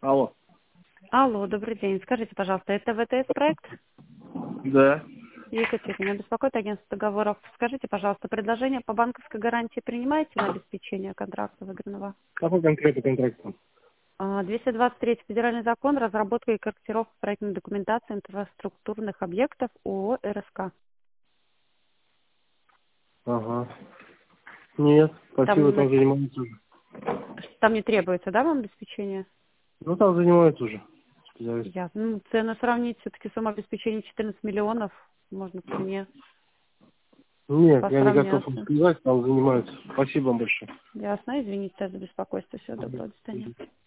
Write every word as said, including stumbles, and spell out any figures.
Алло. Алло, добрый день. Скажите, пожалуйста, это ВТС-проект? Да. Екатерина, беспокоит агентство договоров. Скажите, пожалуйста, предложение по банковской гарантии принимаете на обеспечение контракта выигранного? Какой конкретный контракт? А, двести двадцать третий федеральный закон, разработка и корректировка проектной документации инфраструктурных объектов ООО РСК. Ага. Нет, спасибо, Там, на- там занимаются уже. там не требуется, да, вам обеспечение? Ну, там занимаются уже. Специалисты. Я, ну, цену сравнить, все-таки сумма обеспечения четырнадцать миллионов, можно вполне Нет, я не готов вам посравняться. сказать, там занимаются. Спасибо вам большое. Ясно, извините за беспокойство. Всего доброго, до свидания. Мгм.